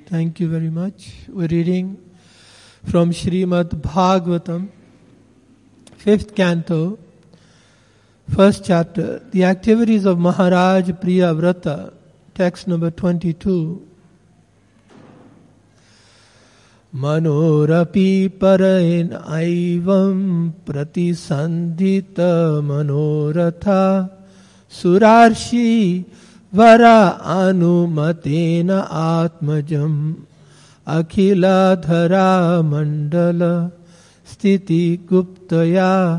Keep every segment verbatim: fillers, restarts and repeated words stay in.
Thank you very much. We're reading from Srimad Bhagavatam, fifth canto, first chapter, the activities of Maharaj Priyavrata, text number twenty-two. Manorapi parain aivam pratisandhita manoratha surarshi vara anumatena atmajam akhila dhara mandala sthiti guptaya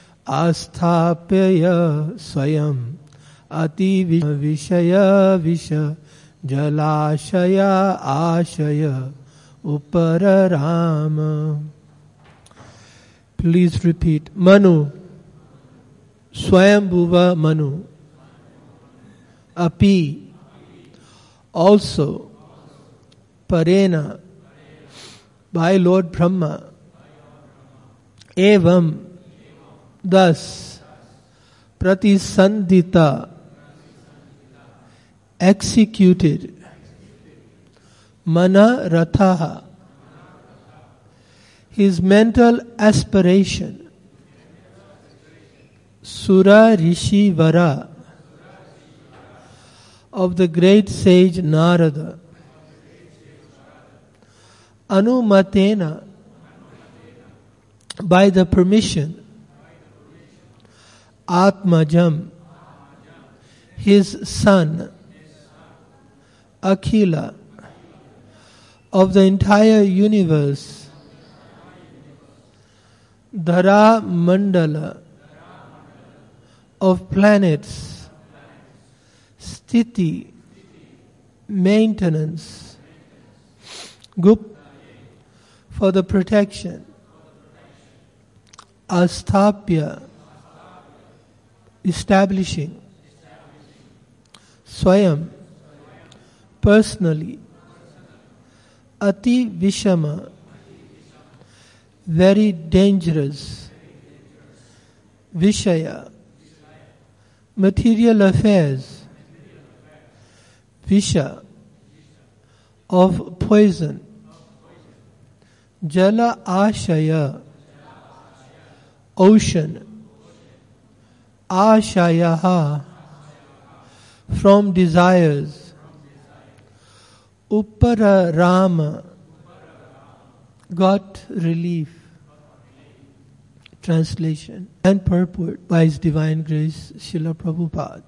asthapya swayam ati vishaya visha jalashaya ashaya Upararama. Please repeat. Manu. Swayambhuva Manu. Api. Also. Parena. By Lord Brahma. Evam. Thus. Pratisandhita. Executed. Mana Rathaha, his mental aspiration, Sura Rishi Vara, of the great sage Narada, Anumatena, by the permission, Atmajam, his son, Akhila, of the entire universe, Dhara Mandala, of planets, Sthiti, maintenance, Gup, for the protection, Asthapya, establishing, Swayam, personally, Ati Vishama, very dangerous, Vishaya, material affairs, Visha, of poison, Jala Ashaya, ocean, Ashayaha, from desires, Uppara Rama, got relief. Translation and purport by His Divine Grace Srila Prabhupada.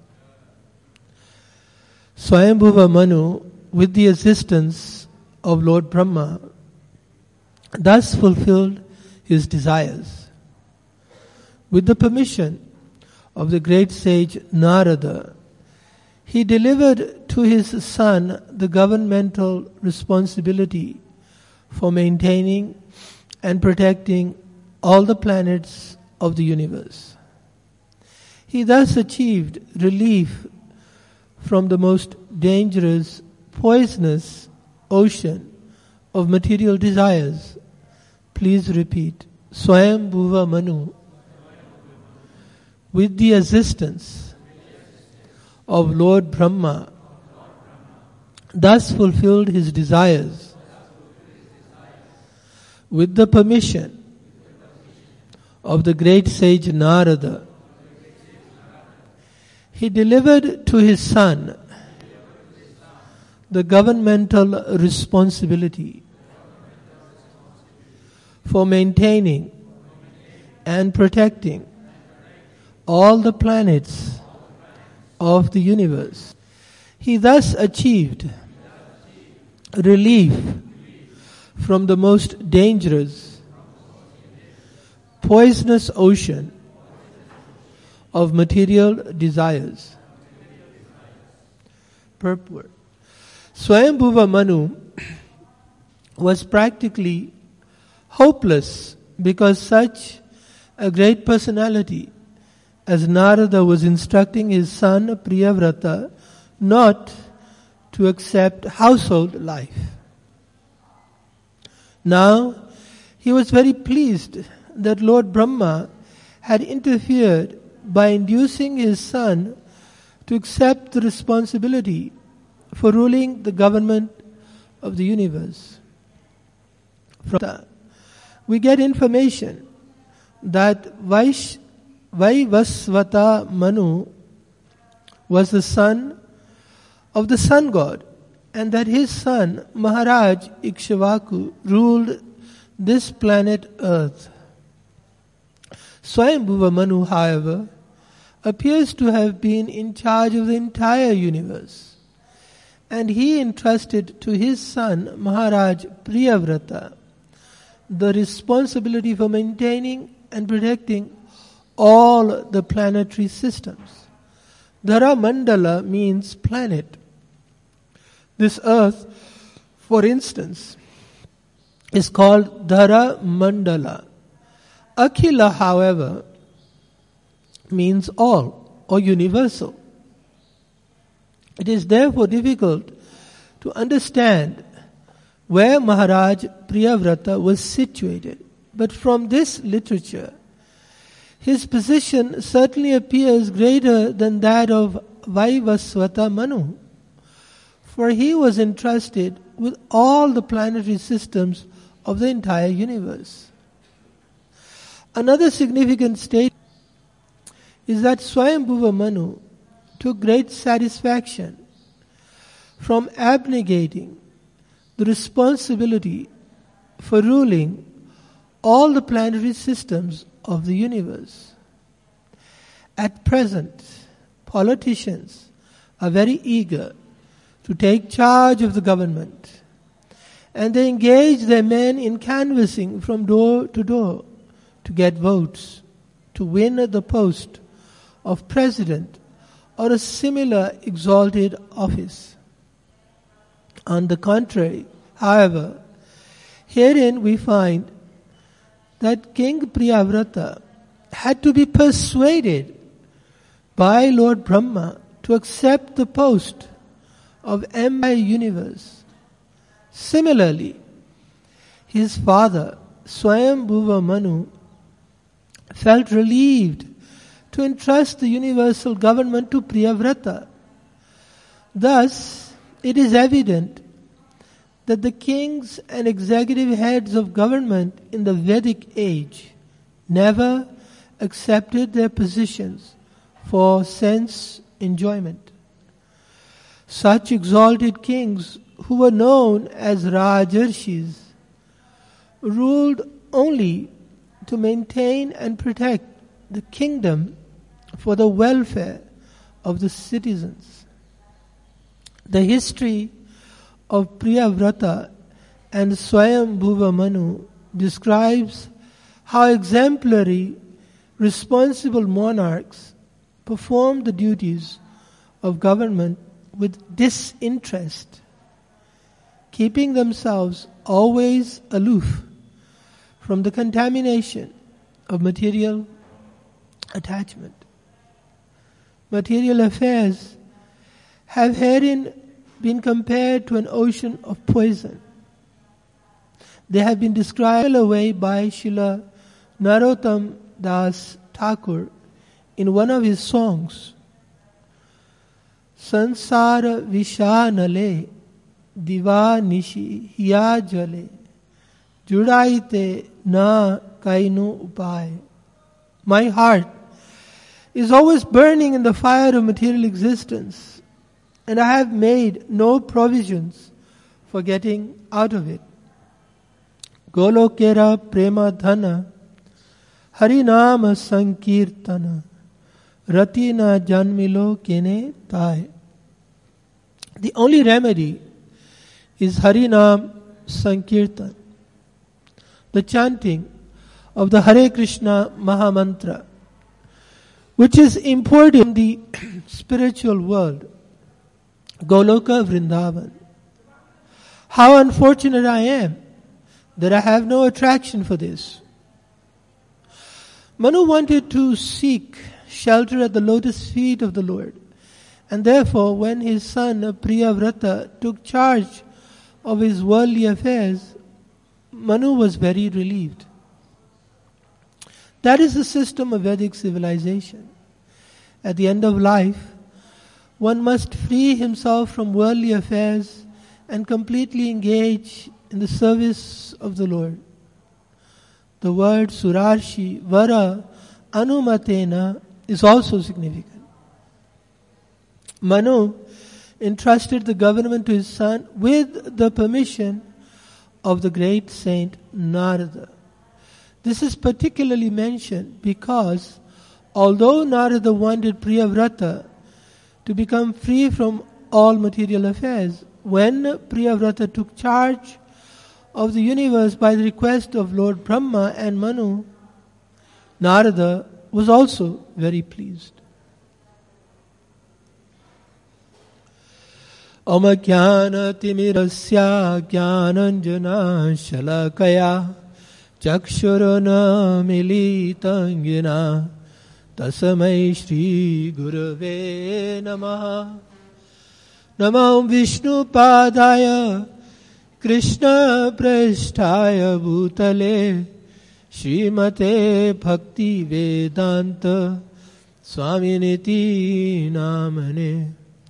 Swayambhuva Manu, with the assistance of Lord Brahma, thus fulfilled his desires. With the permission of the great sage Narada, he delivered to his son the governmental responsibility for maintaining and protecting all the planets of the universe. He thus achieved relief from the most dangerous, poisonous ocean of material desires. Please repeat. Swayambhuva Manu, with the assistance of Lord Brahma, thus fulfilled his desires. With the permission of the great sage Narada, he delivered to his son the governmental responsibility for maintaining and protecting all the planets of the universe. He thus achieved relief from the most dangerous, poisonous ocean of material desires. Purport. Swayambhuva Manu was practically hopeless because such a great personality as Narada was instructing his son Priyavrata not to accept household life. Now, he was very pleased that Lord Brahma had interfered by inducing his son to accept the responsibility for ruling the government of the universe. From that, we get information that Vaish, Vaivasvata Manu was the son of the sun god, and that his son Maharaj Ikshvaku ruled this planet Earth. Swayambhuva Manu, however, appears to have been in charge of the entire universe, and he entrusted to his son Maharaj Priyavrata the responsibility for maintaining and protecting all the planetary systems. Dhara Mandala means planet. This earth, for instance, is called Dhara Mandala. Akhila, however, means all or universal. It is therefore difficult to understand where Maharaj Priyavrata was situated. But from this literature, his position certainly appears greater than that of Vaivasvata Manu, for he was entrusted with all the planetary systems of the entire universe. Another significant statement is that Swayambhuva Manu took great satisfaction from abnegating the responsibility for ruling all the planetary systems of the universe. At present, politicians are very eager to take charge of the government, and they engage their men in canvassing from door to door to get votes to win the post of president or a similar exalted office. On the contrary, however, herein we find that King Priyavrata had to be persuaded by Lord Brahma to accept the post of Empire Universe. Similarly, his father, Swayambhuva Manu, felt relieved to entrust the universal government to Priyavrata. Thus, it is evident that the kings and executive heads of government in the Vedic age never accepted their positions for sense enjoyment. Such exalted kings, who were known as Rajarshis, ruled only to maintain and protect the kingdom for the welfare of the citizens. The history of Priyavrata and Swayambhuva Manu describes how exemplary, responsible monarchs performed the duties of government with disinterest, keeping themselves always aloof from the contamination of material attachment. Material affairs have herein been compared to an ocean of poison. They have been described away by Srila Narottam Das Thakur in one of his songs. Sansara vishanale diva nishi hiya jale judaite na kainu upay. My heart is always burning in the fire of material existence, and I have made no provisions for getting out of it. Golokera prema dhana harinama sankirtana ratina janmilo kene tai. The only remedy is Harinam Sankirtan, the chanting of the Hare Krishna Mahamantra, which is important in the spiritual world, Goloka Vrindavan. How unfortunate I am that I have no attraction for this. Manu wanted to seek shelter at the lotus feet of the Lord, and therefore when his son Priyavrata took charge of his worldly affairs, Manu was very relieved. That is the system of Vedic civilization. At the end of life, one must free himself from worldly affairs and completely engage in the service of the Lord. The word Surarshi, Vara, Anumatena is also significant. Manu entrusted the government to his son with the permission of the great saint Narada. This is particularly mentioned because although Narada wanted Priyavrata to become free from all material affairs, when Priyavrata took charge of the universe by the request of Lord Brahma and Manu, Narada was also very pleased. Oma jnana timirasya jnananjana shalakaya chakshurana militangina tasamai shri gurave namaha. Namah Vishnu padaya Krishna prasthaya bhutale Srimate Bhakti Vedanta Swaminiti Namane.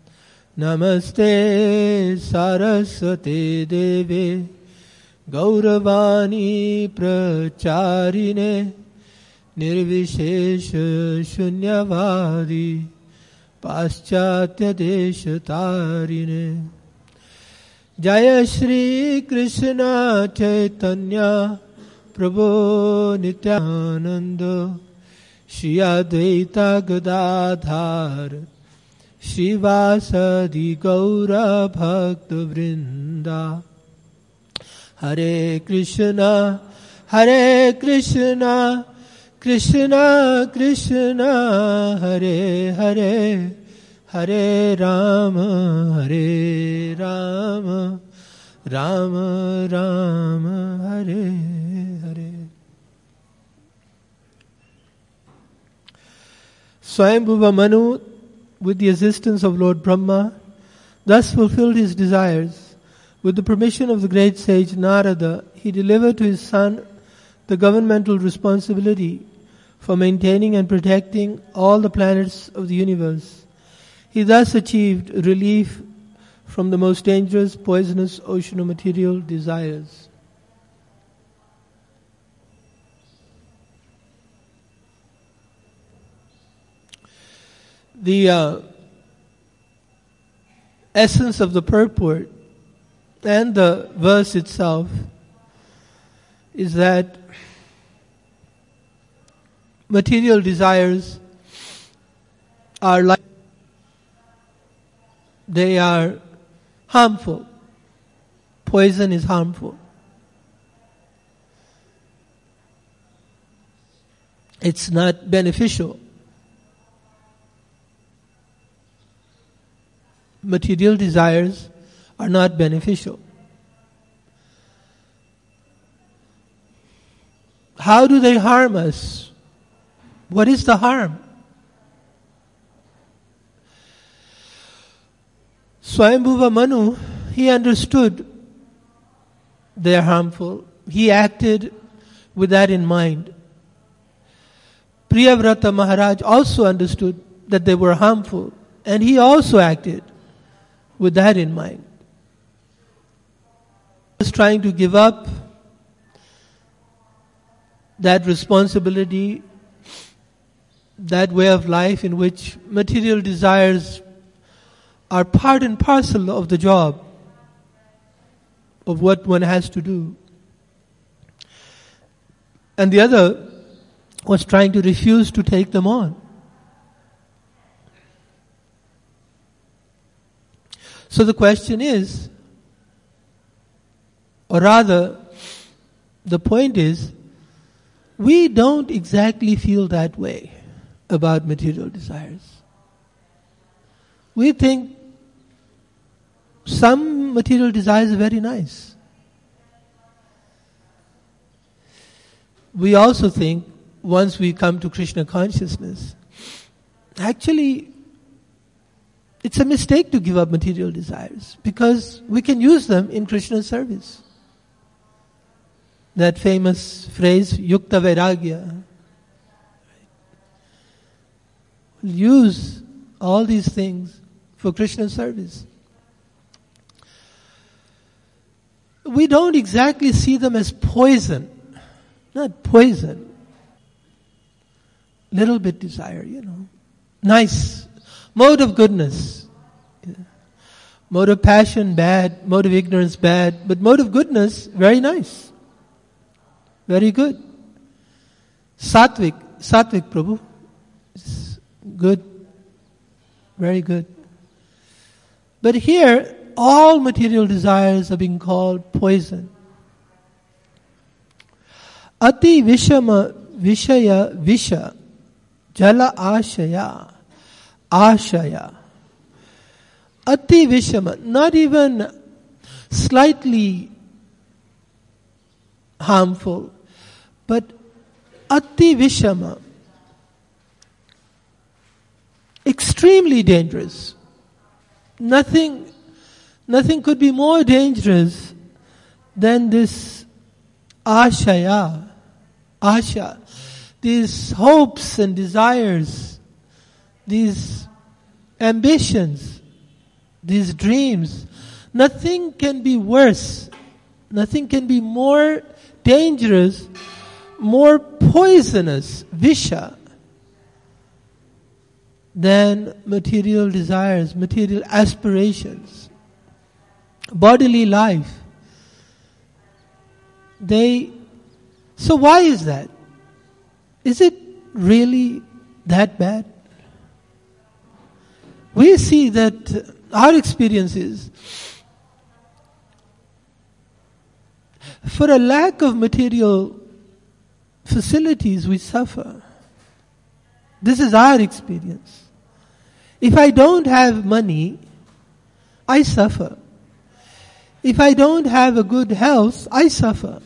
Namaste Saraswate Deve Gauravani Pracharine Nirvishesha Shunyavadi Paschatya Desha Tarine. Jaya Shri Krishna Chaitanya Prabhu Nityananda Shri Advaita Gadadhar Shivasadi Gaura Bhakta Vrinda. Hare Krishna, Hare Krishna, Krishna Krishna, Hare Hare, Hare Rama, Hare Rama, Rama Rama, Hare Hare. Swayambhuva Manu, with the assistance of Lord Brahma, thus fulfilled his desires. With the permission of the great sage Narada, he delivered to his son the governmental responsibility for maintaining and protecting all the planets of the universe. He thus achieved relief from the most dangerous, poisonous ocean of material desires. The uh, essence of the purport and the verse itself is that material desires are like, they are harmful. Poison is harmful. It's not beneficial. Material desires are not beneficial. How do they harm us? What is the harm? Swayambhuva Manu, he understood they are harmful. He acted with that in mind. Priyavrata Maharaj also understood that they were harmful, and he also acted with that in mind. He was trying to give up that responsibility, that way of life in which material desires are part and parcel of the job, of what one has to do. And the other was trying to refuse to take them on. So the question is, or rather, the point is, we don't exactly feel that way about material desires. We think some material desires are very nice. We also think, once we come to Krishna consciousness, actually, it's a mistake to give up material desires because we can use them in Krishna's service. That famous phrase, Yukta Vairagya. Use all these things for Krishna's service. we don't exactly see them as poison. Not poison. Little bit desire, you know. Nice. Mode of goodness. Yeah. Mode of passion, bad. Mode of ignorance, bad. But mode of goodness, very nice. Very good. Satvik. Satvik, Prabhu. It's good. Very good. But here, all material desires are being called poison. Ati vishama vishaya visha jala ashaya ashaya. Ati vishama, not even slightly harmful, but ati vishama, extremely dangerous. Nothing, nothing could be more dangerous than this ashaya, asha, these hopes and desires, these ambitions, these dreams. Nothing can be worse, nothing can be more dangerous, more poisonous, visha, than material desires, material aspirations, bodily life. They, so why is that? Is it really that bad? We see that our experience is, for a lack of material facilities we suffer. This is our experience. If I don't have money, I suffer. If I don't have a good health, I suffer.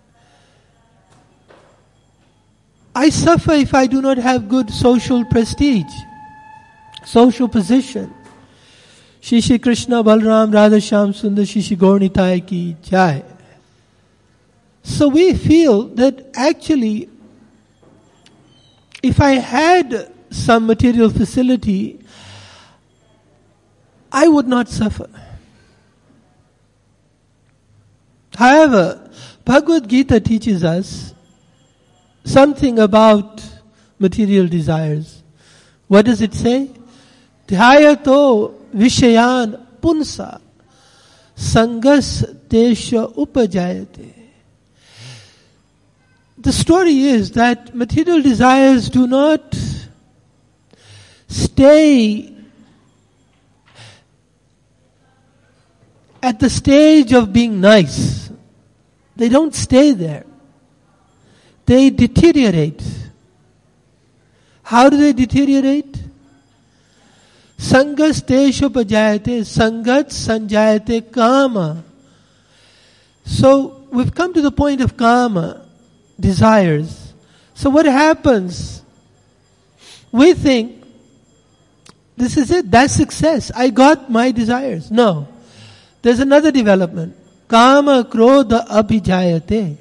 I suffer if I do not have good social prestige, social position. Shri Shri Krishna Balram Radha Shyam Sundar Shri Shri Gaur Nitai Ki Jai. So we feel that actually, if I had some material facility, I would not suffer. However, Bhagavad Gita teaches us something about material desires. What does it say? Dhyayato vishayan punsa sangas tesha upajayate. The story is that material desires do not stay at the stage of being nice. They don't stay there. They deteriorate. How do they deteriorate? Sangas teshopajayate, sangat sanjayate kama. So we've come to the point of kama, desires. So what happens? We think, this is it, that's success. I got my desires. No. There's another development. Kama krodha abhijayate.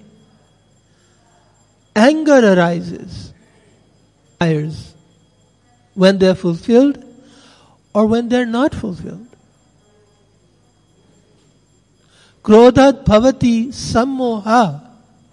Anger arises. Desires. When they're fulfilled or when they're not fulfilled. Krodhat bhavati sammoha.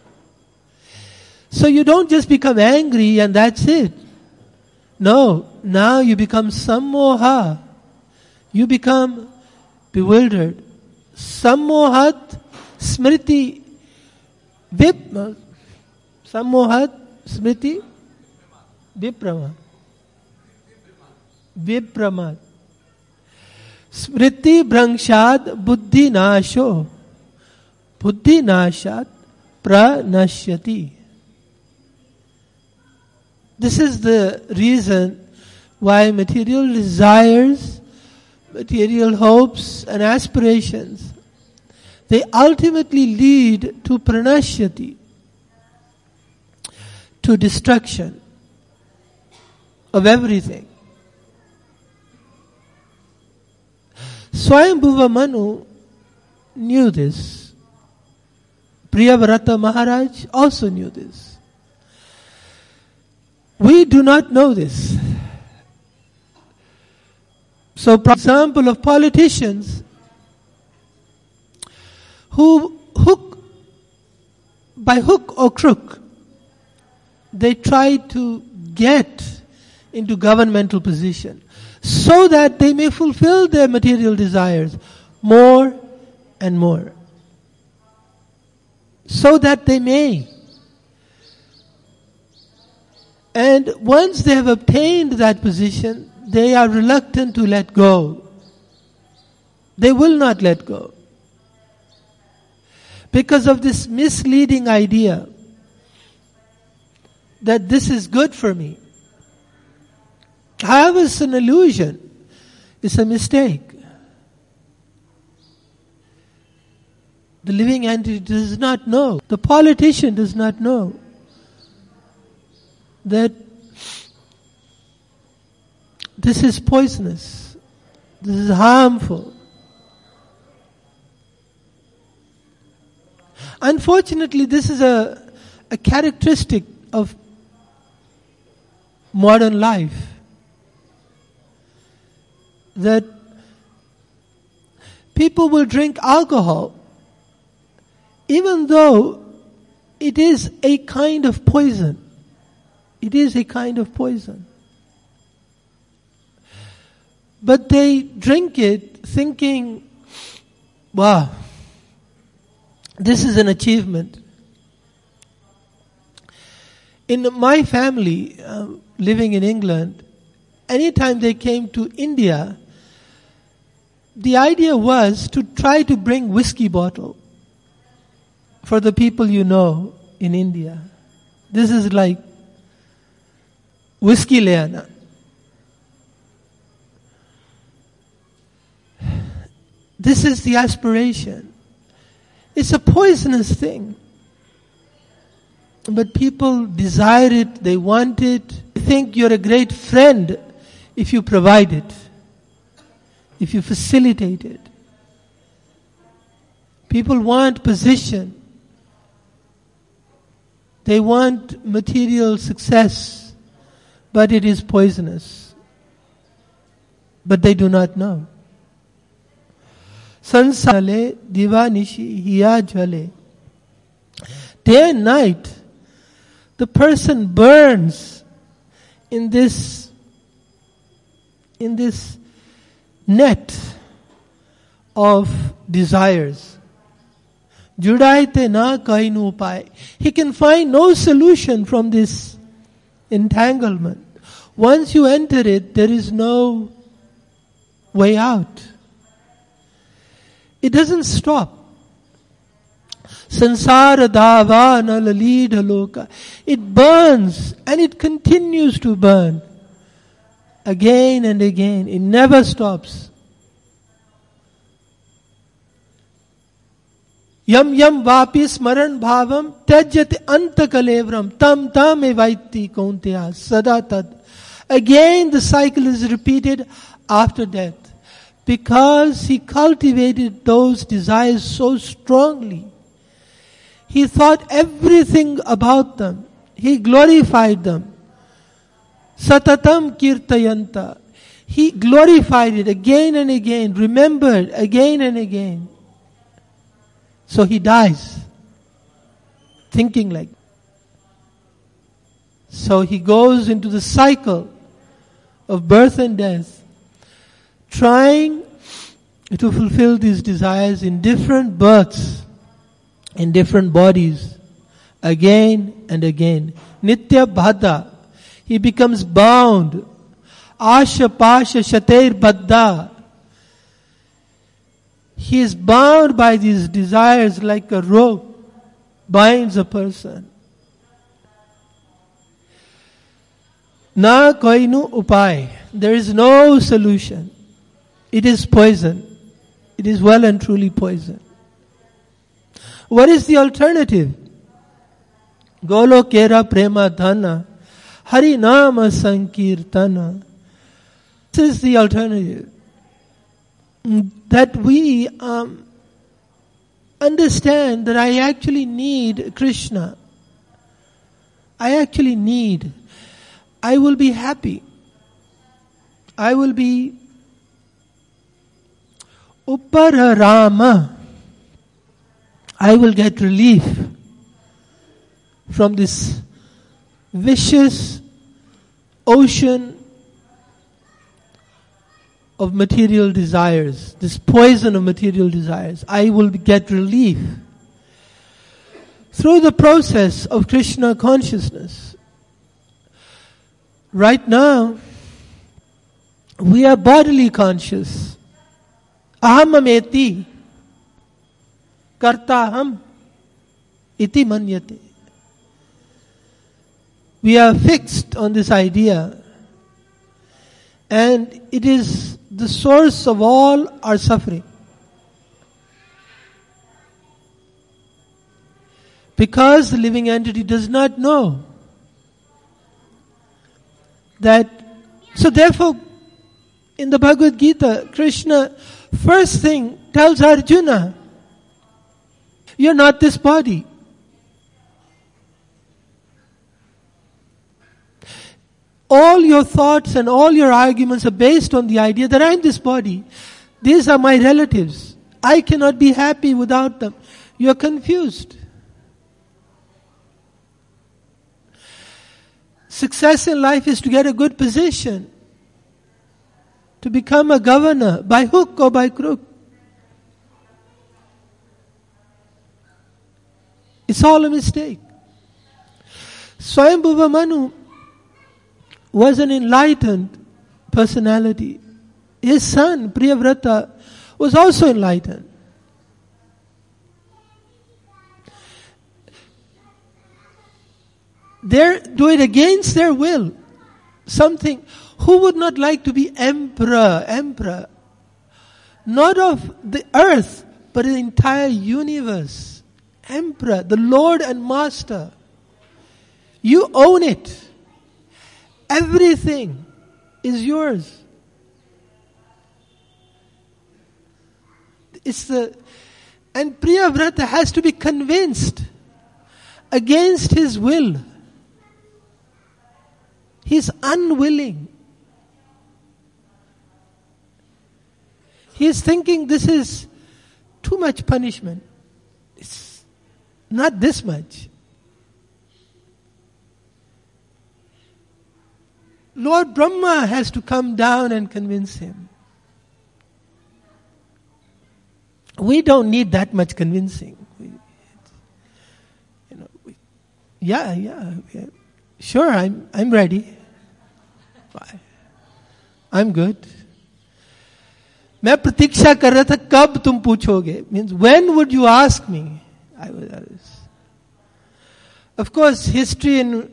So you don't just become angry and that's it. No, now you become sammoha. You become bewildered. Sammohat smriti vip. Sammohat smriti viprama. Viprama. Smriti brangshad buddhi nasho. Buddhi nashat pranashyati. This is the reason why material desires, material hopes and aspirations, they ultimately lead to pranashyati, to destruction of everything. Swayambhuva Manu knew this. Priyavrata Maharaj also knew this. We do not know this. So, for example, of politicians who who by hook or crook, they try to get into governmental position so that they may fulfill their material desires more and more. So that they may. And once they have obtained that position, they are reluctant to let go. They will not let go. Because of this misleading idea that this is good for me. However, it's an illusion. It's a mistake. The living entity does not know. The politician does not know that this is poisonous. This is harmful. Unfortunately, this is a, a characteristic of modern life. That people will drink alcohol even though it is a kind of poison. It is a kind of poison. But they drink it thinking, wow, this is an achievement. In my family, uh, living in England, anytime they came to India, the idea was to try to bring whiskey bottle for the people you know in India. This is like whiskey leana. This is the aspiration. It's a poisonous thing. But people desire it, they want it. They think you're a great friend if you provide it, if you facilitate it. People want position. They want material success, but it is poisonous. But they do not know. Sansale divanishi hiya jale. Day and night, the person burns in this, in this net of desires. Judaite na kainu upai. He can find no solution from this entanglement. Once you enter it, there is no way out. It doesn't stop. Sansara davana lalidha loka. It burns and it continues to burn. Again and again. It never stops. Yam yam vapi smaran bhavam tajyate anta kalevram tam tam evaiti kaunteya sada tad. Again the cycle is repeated after death. Because he cultivated those desires so strongly. He thought everything about them. He glorified them. Satatam kirtayanta. He glorified it again and again, remembered again and again. So he dies, thinking like that. So he goes into the cycle of birth and death, trying to fulfill these desires in different births, in different bodies, again and again. Nitya bhada. He becomes bound. Asha pasha shater baddha. He is bound by these desires like a rope binds a person. Na koinu upai. There is no solution. It is poison. It is well and truly poison. What is the alternative? Golo kera prema dhana. Hari nama sankirtana. This is the alternative. That we um, understand that I actually need Krishna. I actually need. I will be happy. I will be Uppararama. I will get relief from this vicious ocean of material desires, this poison of material desires. I will get relief through the process of Krishna consciousness. Right now, we are bodily conscious. Ahamameti, kartaham, iti manyate. We are fixed on this idea, and it is the source of all our suffering. Because the living entity does not know that, so therefore, in the Bhagavad Gita, Krishna first thing tells Arjuna, you're not this body. All your thoughts and all your arguments are based on the idea that I'm this body. These are my relatives. I cannot be happy without them. You're confused. Success in life is to get a good position, to become a governor by hook or by crook. It's all a mistake. Swayambhuva Manu was an enlightened personality. His son, Priyavrata, was also enlightened. They do it against their will. Something, who would not like to be emperor, emperor? Not of the earth, but the entire universe. Emperor, the Lord and Master. You own it. Everything is yours. It's the, and Priyavrata has to be convinced against his will. He's unwilling. He's thinking this is too much punishment. It's not this much. Lord Brahma has to come down and convince him. We don't need that much convincing. We, you know, we, yeah, yeah, yeah, sure, I'm I'm ready. I'm good. मैं प्रतीक्षा कर रहा था कब तुम पूछोगे. Means when would you ask me? I was, I was. Of course, history and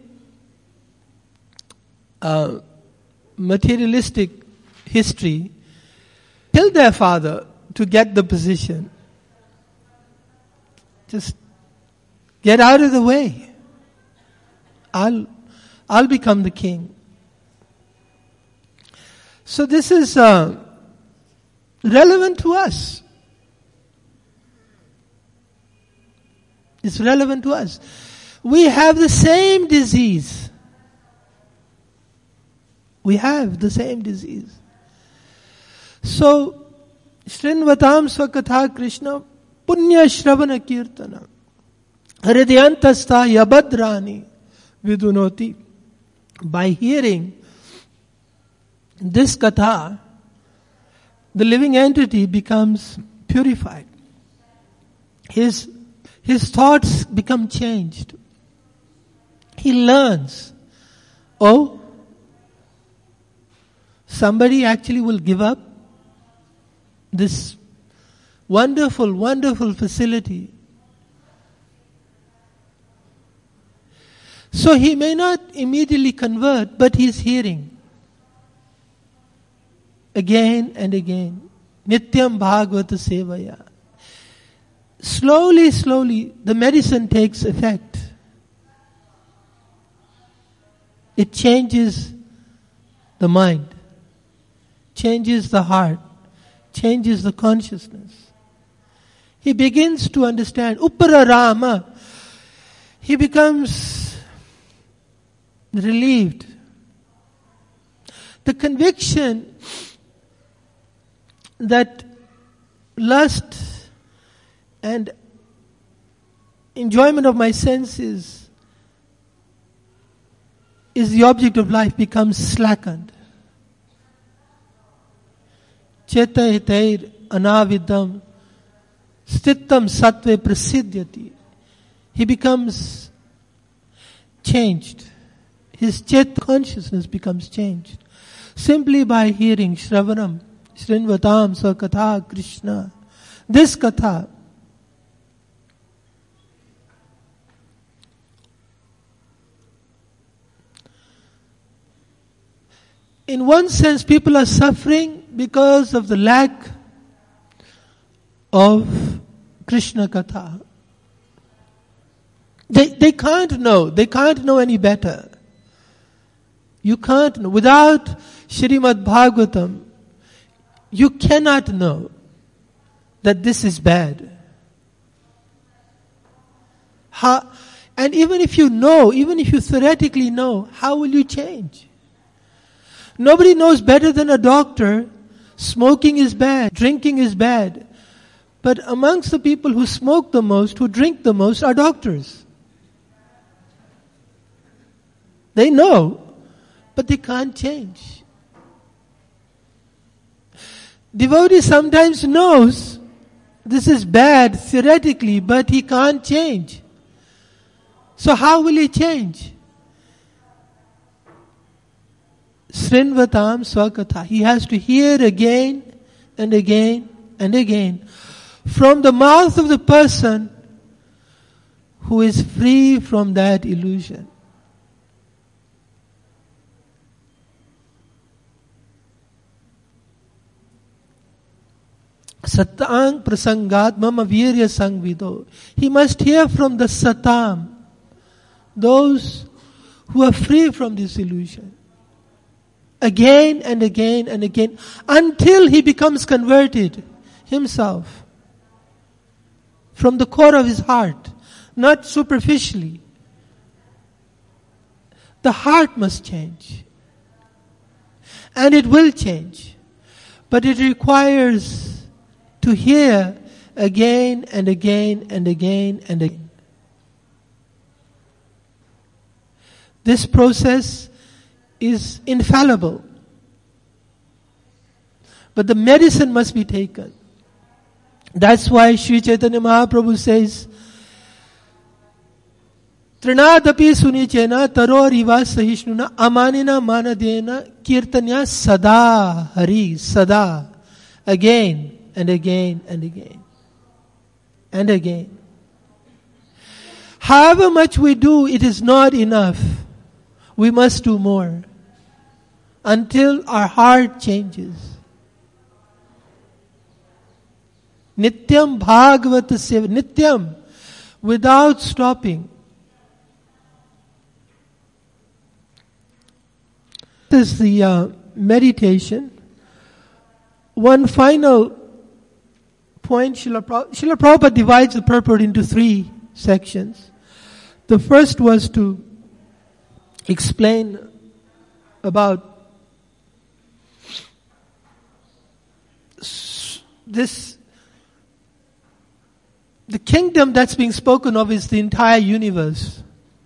uh, materialistic history killed their father to get the position. Just get out of the way. I'll, I'll become the king. So this is uh, relevant to us. It's relevant to us. We have the same disease. We have the same disease. So, Shrinvatam Swakatha Krishna Punya Shravana Kirtana Hridayantastha Yabhadrani Vidunoti. By hearing this katha, the living entity becomes purified. His, his thoughts become changed. He learns, oh, somebody actually will give up this wonderful, wonderful facility. So he may not immediately convert, but he's hearing. Again and again. Nityam Bhagavata Sevaya. Slowly, slowly, the medicine takes effect. It changes the mind, changes the heart, changes the consciousness. He begins to understand. Upararama. He becomes relieved. The conviction that lust and enjoyment of my senses is the object of life becomes slackened. Cheta hitair anavidam stittam sattve prasiddhyati. He becomes changed. His chet consciousness becomes changed. Simply by hearing Shravanam, Srinvatam Sakatha Krishna. This katha in one sense, people are suffering because of the lack of Krishna Katha. They, they can't know. They can't know any better. You can't know. Without Srimad Bhagavatam, you cannot know that this is bad. How, and even if you know, even if you theoretically know, how will you change? Nobody knows better than a doctor. Smoking is bad. Drinking is bad. But amongst the people who smoke the most, who drink the most, are doctors. They know, but they can't change. Devotee sometimes knows this is bad theoretically, but he can't change. So how will he change? Srinvatam Swakatha. He has to hear again and again and again from the mouth of the person who is free from that illusion. Satang prasangat mama virya sangvido. He must hear from the satam, those who are free from this illusion. Again and again and again, until he becomes converted himself from the core of his heart, not superficially. The heart must change. And it will change. But it requires to hear again and again and again and again. This process is infallible. But the medicine must be taken. That's why Sri Chaitanya Mahaprabhu says, Trinadapi sunichena taroriva sahishnuna amanina manadena kirtanya sada hari sada. Again and again and again. And again. However much we do, it is not enough. We must do more. Until our heart changes. Nityam Bhagavata Seva. Nityam. Without stopping. This is the uh, meditation. One final point, Srila Prabhupada, Srila Prabhupada divides the purport into three sections. The first was to explain about this, the kingdom that's being spoken of is the entire universe.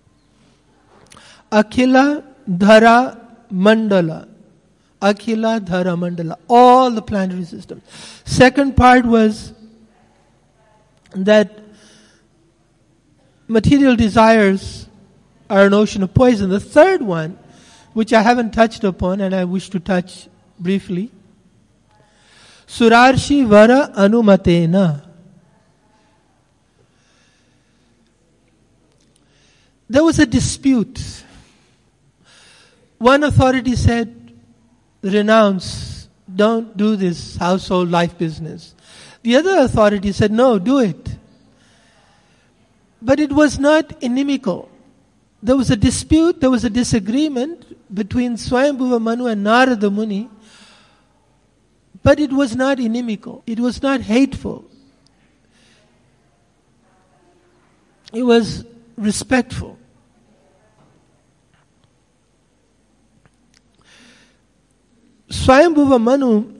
Akhila Dhara Mandala. Akhila Dhara Mandala. All the planetary systems. Second part was that material desires are an ocean of poison. The third one, which I haven't touched upon and I wish to touch briefly, Surarshi Vara Anumatena. There was a dispute. One authority said, renounce, don't do this household life business. The other authority said, no, do it. But it was not inimical. There was a dispute, there was a disagreement between Swayambhuva Manu and Narada Muni, but it was not inimical. It was not hateful. It was respectful. Swayambhuva Manu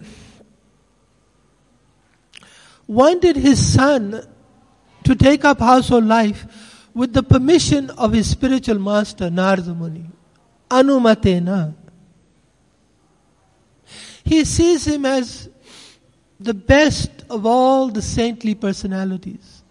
wanted his son to take up household life with the permission of his spiritual master, Narada Muni. anumatena. He sees him as the best of all the saintly personalities.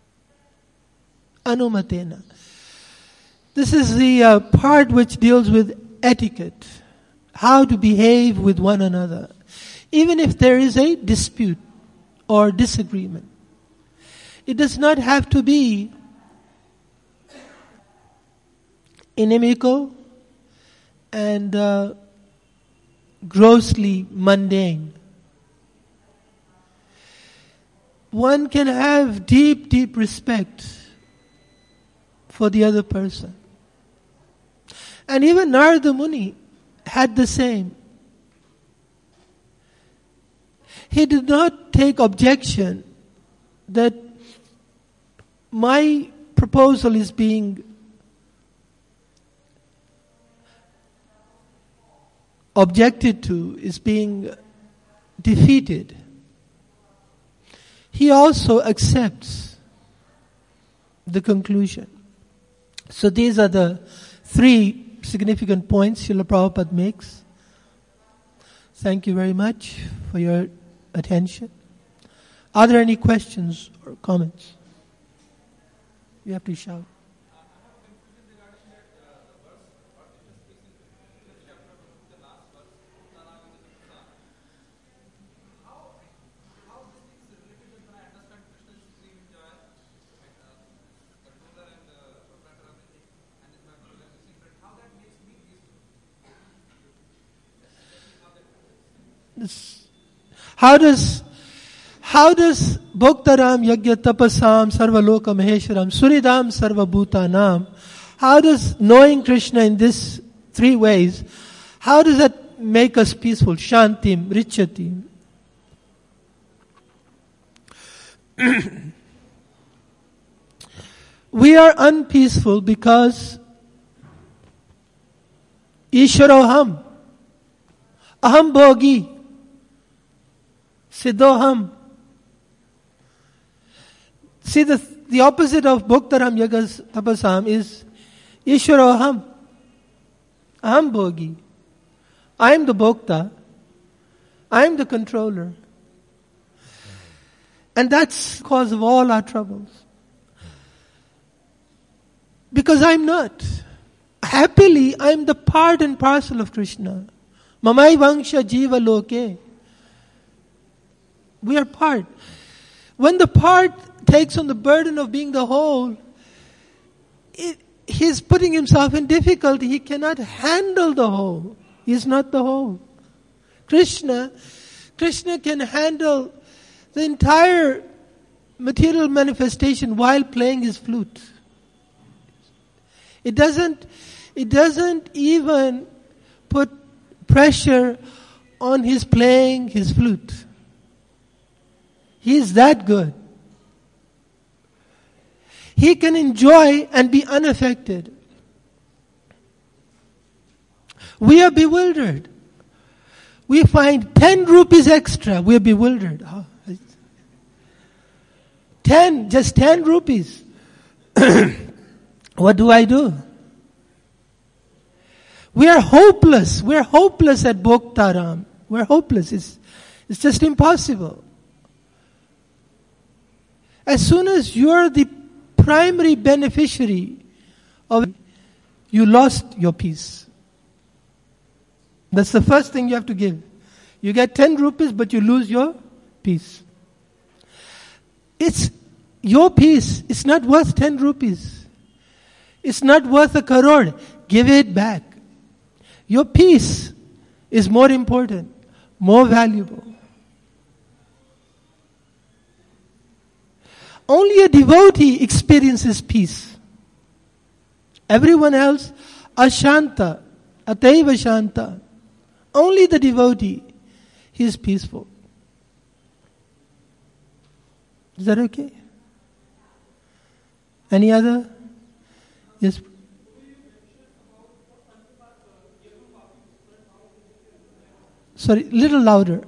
Anumatena. This is the uh, part which deals with etiquette, how to behave with one another, even if there is a dispute or disagreement. It does not have to be inimical and uh, grossly mundane. One can have deep, deep respect for the other person. And even Narada Muni had the same. He did not take objection that my proposal is being objected to, is being defeated. He also accepts the conclusion. So these are the three significant points Srila Prabhupada makes. Thank you very much for your attention. Are there any questions or comments? You have to shout. How does how does Bhoktaram Yajna Tapasam Sarvaloka Maheshwaram Suridam Sarva Bhutanam, how does knowing Krishna in these three ways, how does that make us peaceful? Shantim, Richati. We are unpeaceful because Ishwaroham, Aham Bhogi, Siddhoham. See, the, the opposite of Bhoktaram Yagas Tapasam is Ishwaroham, Aham Bhogi. I am the Bhokta. I am the controller. And that's the cause of all our troubles. Because I'm not. Happily, I'm the part and parcel of Krishna. Mamai Vangsha Jiva Loke. We are part. When the part takes on the burden of being the whole, it, he's putting himself in difficulty. He cannot handle the whole. He's not the whole. Krishna, Krishna can handle the entire material manifestation while playing his flute. It doesn't, it doesn't even put pressure on his playing his flute. He is that good. He can enjoy and be unaffected. We are bewildered. We find ten rupees extra, we are bewildered. Oh, ten, just ten rupees. What do I do? We are hopeless. We're hopeless at Bhoktaram. We're hopeless. It's, it's just impossible. As soon as you're the primary beneficiary of it, you lost your peace. That's the first thing you have to give. You get ten rupees, but you lose your peace. It's your peace. It's not worth ten rupees. It's not worth a crore. Give it back. Your peace is more important, more valuable. Only a devotee experiences peace. Everyone else, ashanta, ataiva shanta. Only the devotee, he is peaceful. Is that okay? Any other? Yes. Sorry, little louder.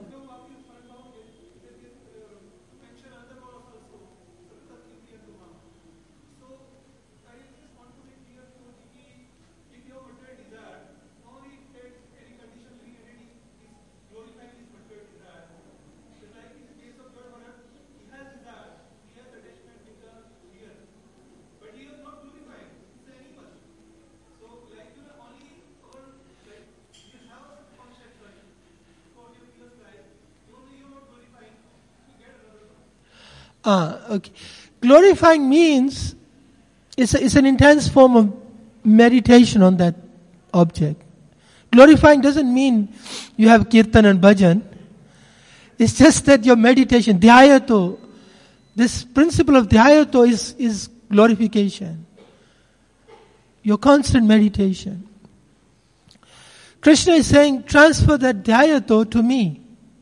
Ah, okay. Glorifying means it's, a, it's an intense form of meditation on that object. Glorifying doesn't mean you have kirtan and bhajan. It's just that your meditation, dhyayato, this principle of dhyayato is, is glorification. Your constant meditation. Krishna is saying, transfer that dhyayato to me.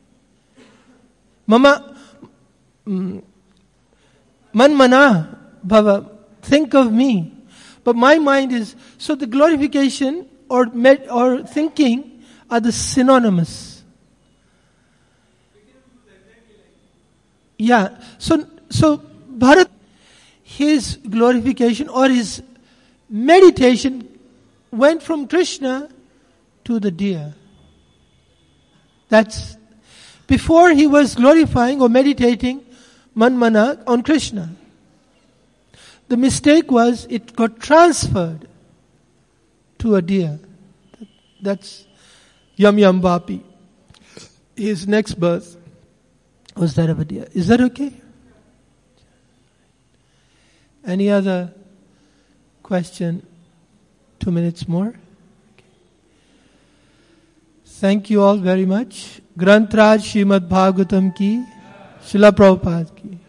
Mama, mm, manmana bhava, think of me. But my mind is, so the glorification or med, or thinking are the synonymous. Yeah, so, so Bharat, his glorification or his meditation went from Krishna to the deer. That's, before he was glorifying or meditating manmana on Krishna. The mistake was it got transferred to a deer. That's Yam Yam Vapi. His next birth was that of a deer. Is that okay? Any other question? Two minutes more. Okay. Thank you all very much. Granth Raj Srimad Bhagavatam ki, Srila Prabhupada ki.